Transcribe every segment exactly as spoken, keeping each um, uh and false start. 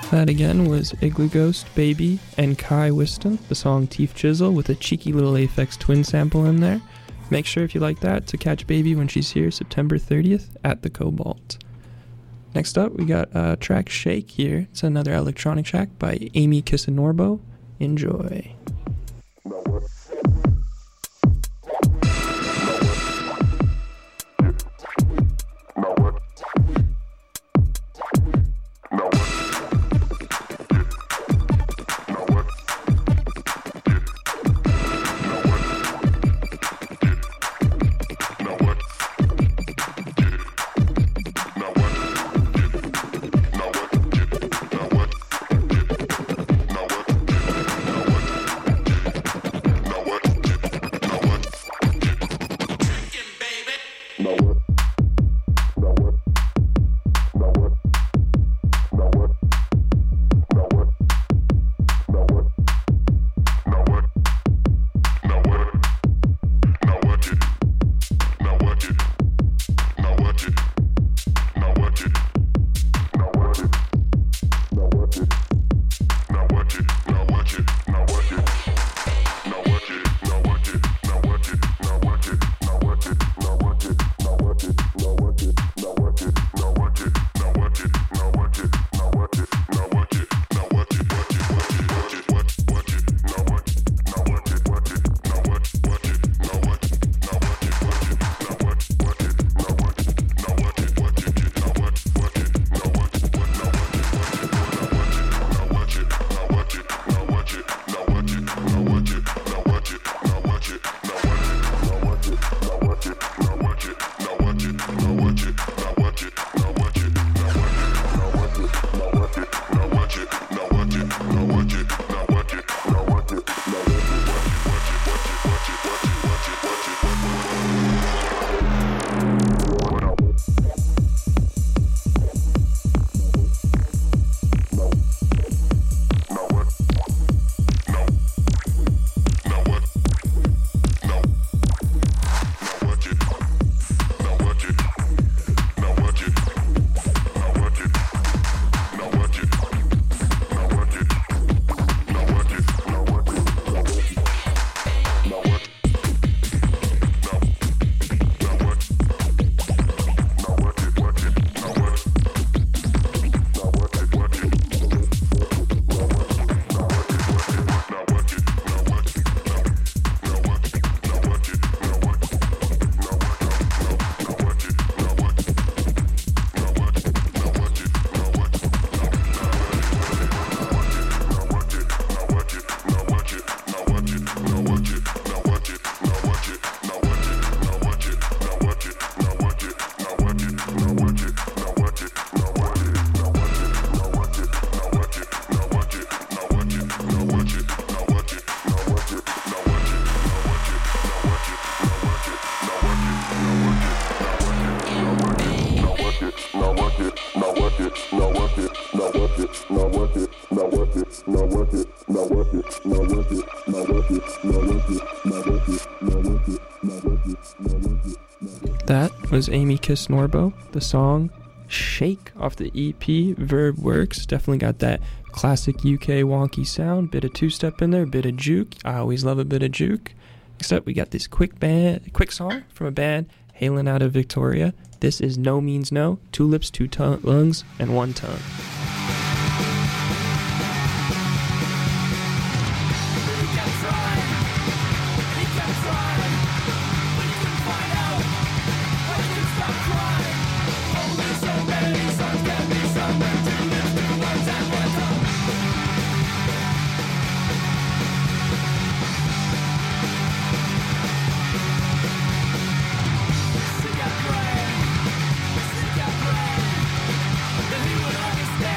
That again was Igloo Ghost, Baby, and Kai Whiston, the song Teeth Chisel with a cheeky little Aphex Twin sample in there. Make sure if you like that to catch Baby when she's here September thirtieth at the Cobalt. Next up we got uh, track Shake here. It's another electronic track by Amy Kissanorbo. Enjoy. That was Amy Kissanorbo, the song Shake off the E P Verb Works. Definitely got that classic U K wonky sound, bit of two-step in there, bit of juke. I always love a bit of juke. Next up, we got this quick band, quick song from a band hailing out of Victoria. This is No Means No, Two Lips, Two tongue, Lungs, and One Tongue. Then he would understand.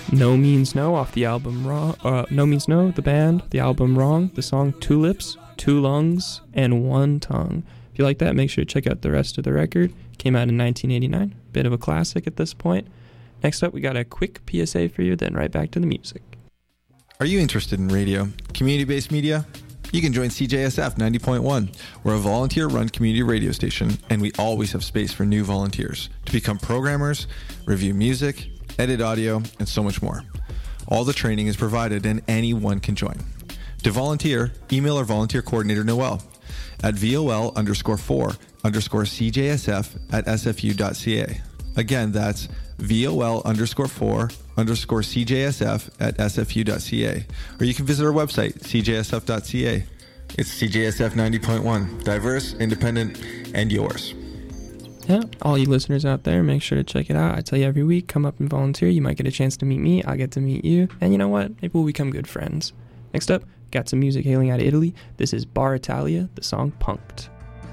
No Means No off the album Wrong. Uh, No Means No, the band, the album Wrong, the song Two Lips, Two Lungs, and One Tongue. If you like that, make sure to check out the rest of the record. Came out in nineteen eighty-nine. Bit of a classic at this point. Next up, we got a quick P S A for you, then right back to the music. Are you interested in radio, community-based media? You can join C J S F ninety point one. We're a volunteer-run community radio station, and we always have space for new volunteers to become programmers, review music, edit audio, and so much more. All the training is provided, and anyone can join. To volunteer, email our volunteer coordinator, Noel, at vol underscore four underscore CJSF at sfu.ca. Again, that's vol underscore four underscore CJSF at sfu.ca. Or you can visit our website, c j s f dot c a. It's C J S F ninety point one, diverse, independent, and yours. Yeah, all you listeners out there, make sure to check it out. I tell you every week, come up and volunteer. You might get a chance to meet me. I'll get to meet you. And you know what? Maybe we'll become good friends. Next up, got some music hailing out of Italy. This is Bar Italia, the song Punked.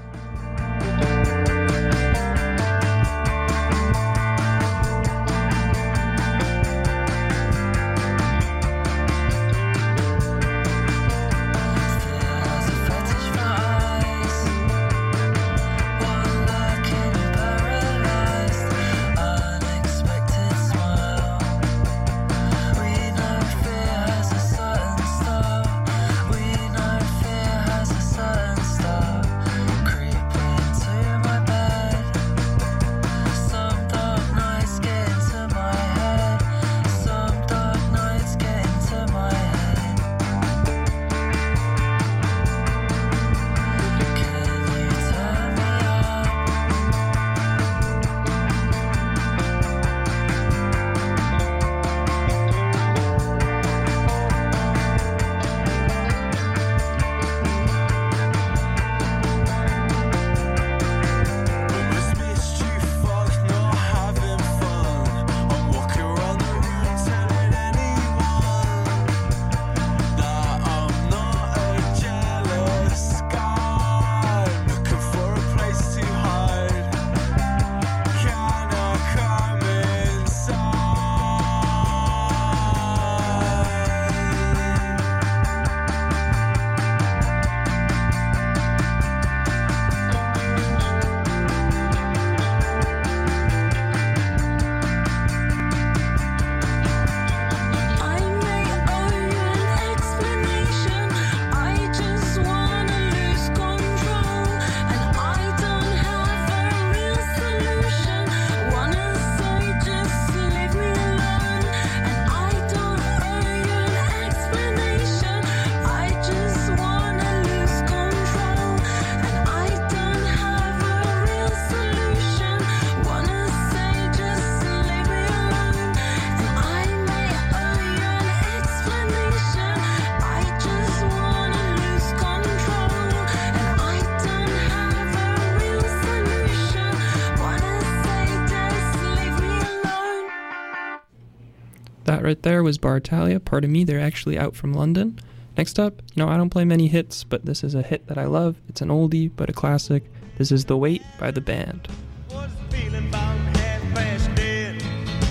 That right there was Bar Italia. Pardon me, they're actually out from London. Next up, you know, I don't play many hits, but this is a hit that I love. It's an oldie, but a classic. This is The Wait by The Band. What's the feeling about half past dead?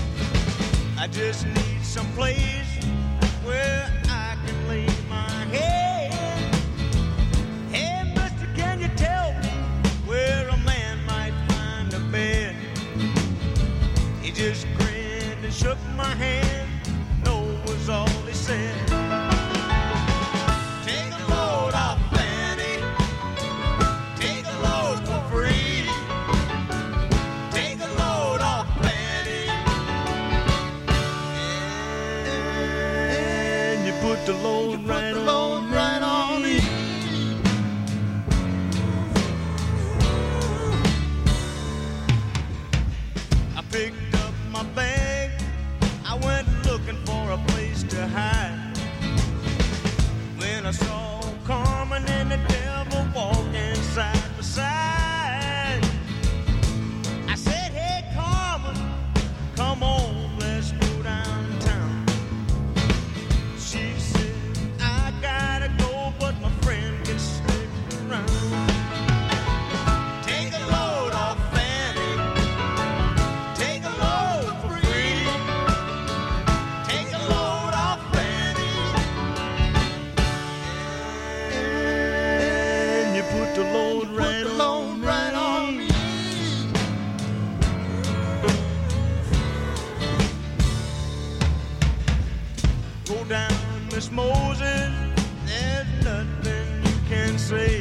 I just need some place where I can lay my head. Hey, mister, can you tell me where a man might find a bed? He just grinned and shook my hand. No was all he said. Take a load off, Fanny. Take a load for free. Take a load off, Fanny. Yeah. can say.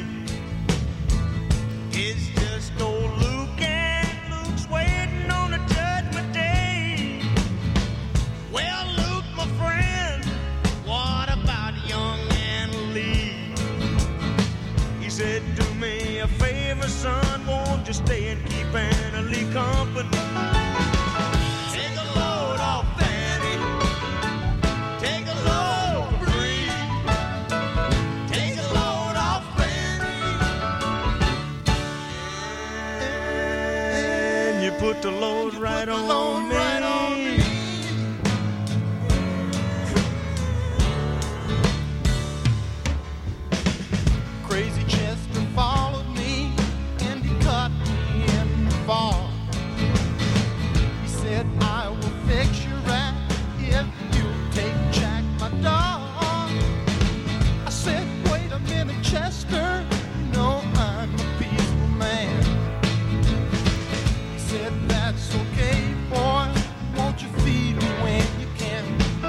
It's just old Luke, and Luke's waiting on a judgment day. Well, Luke, my friend, what about young Anna Lee? He said, do me a favor, son, won't you stay and keep Anna Lee company? Take a load off Fanny, take a load free, take a load off Fanny, and you put the load right on me. Crazy Chester followed me and he cut me in the fall. He said, I will fix your rat if you'll take Jack, my dog. I said, wait a minute, Chester, you know I'm a peaceful man. He said, that's okay, boy, won't you feed me when you can?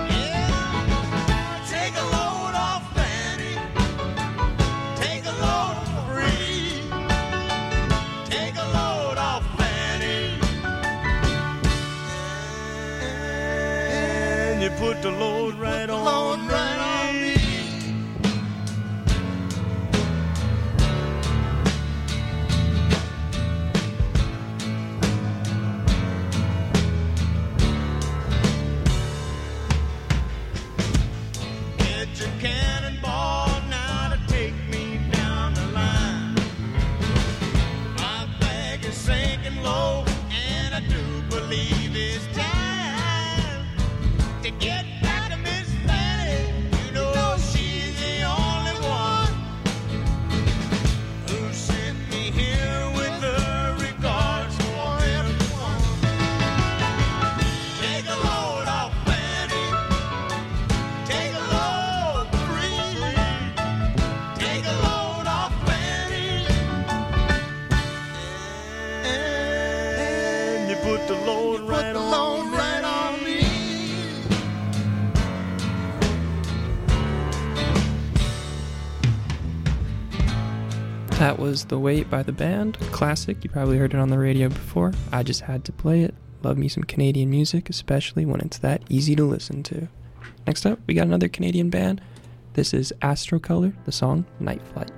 Yeah, take a load off Fanny, take a load free, take a load off Fanny, and you put the load right on Load me. right on me. Get your cannonball now to take me down the line. My bag is sinking low, and I do believe it's time to get back to Miss Fanny. You know she's the only one who sent me here with her regards for everyone. Take a load off Fanny, take a load free, take a load off Fanny, and you put the load Put right the on load me. right on me. That was The Wait by the band. Classic. You probably heard it on the radio before. I just had to play it. Love me some Canadian music, especially when it's that easy to listen to. Next up, we got another Canadian band. This is Astrocolor, the song Night Flight.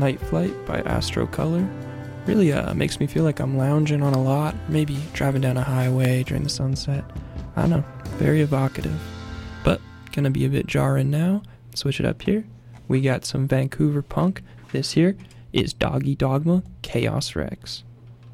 Night Flight by Astro Color. Really uh, makes me feel like I'm lounging on a lot, maybe driving down a highway during the sunset. I don't know, very evocative. But gonna be a bit jarring now. Switch it up here. We got some Vancouver punk. This here is Doggy Dogma, Chaos Rex.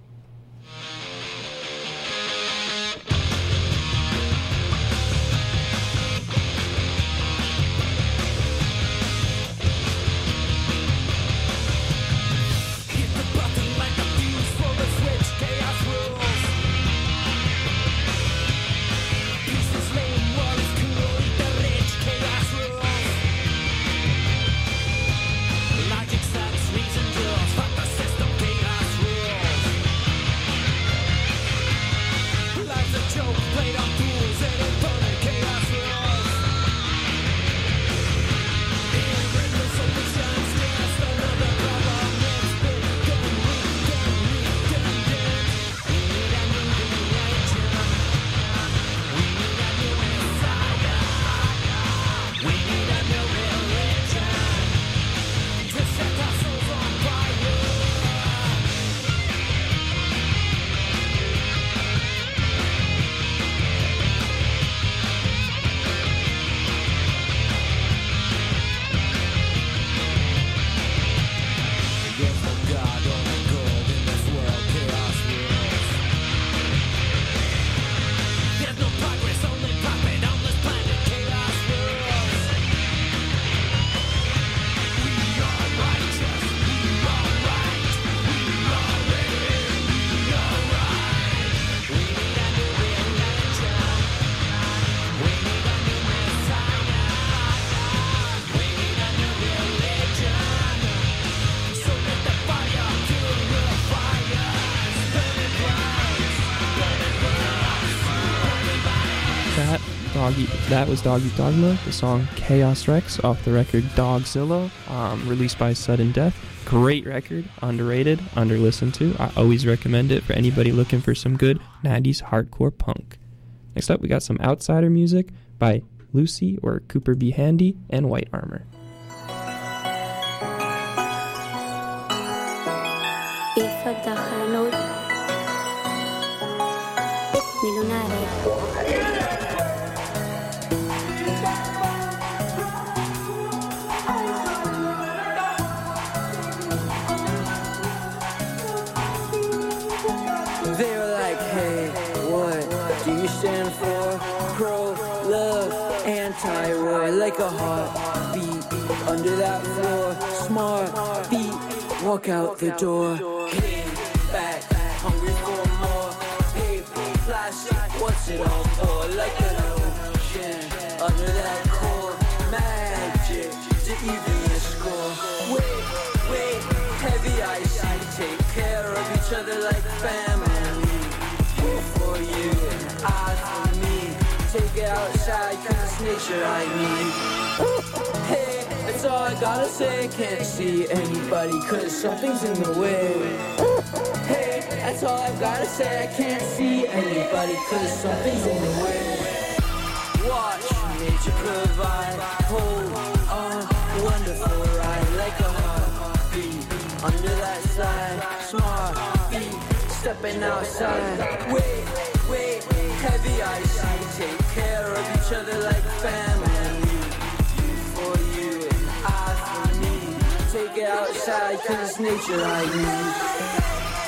Doggy, that was Doggy Dogma, the song Chaos Rex off the record Dogzilla, um, released by Sudden Death. Great record, underrated, under-listened to. I always recommend it for anybody looking for some good nineties hardcore punk. Next up, we got some outsider music by Lucy, or Cooper B. Handy, and White Armor. Stand for pro, love, anti-war, like a heartbeat under that floor. Smart beat, walk out the door. Came back, hungry for more. Paper, plastic, what's it all for? Like an ocean under that core. Magic to even the score. Wait, wait, heavy I see. Take care of each other like family. You for you. Eyes for me, take it outside, cause it's nature I need. Hey, that's all I gotta say, can't see anybody cause something's in the way. Hey, that's all I gotta say, I can't see anybody cause something's in the way. Watch nature provide, hold on, wonderful ride, like a heartbeat, under that slide, smart beat, stepping outside. Wait, wait, heavy I see, take care of each other like family. You for you and I for me, take it outside cause it's nature I need.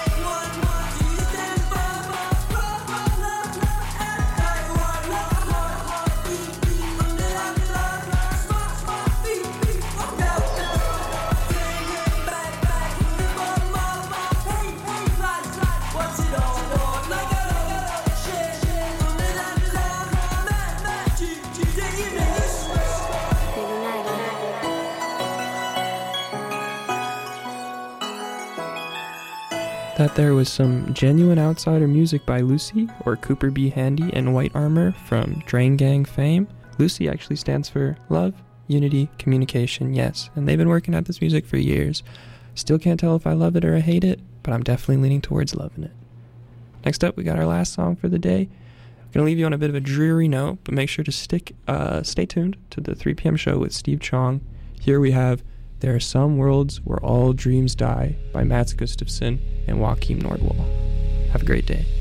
That there was some genuine outsider music by Lucy, or Cooper B. Handy, and White Armor from Drain Gang fame. Lucy actually stands for Love, Unity, Communication, yes, and they've been working at this music for years. Still can't tell if I love it or I hate it, but I'm definitely leaning towards loving it. Next up, we got our last song for the day. I'm going to leave you on a bit of a dreary note, but make sure to stick, uh, stay tuned to the three p.m. show with Steve Chong. Here we have There Are Some Worlds Where All Dreams Die by Mats Gustafsson and Joakim Nordwall. Have a great day.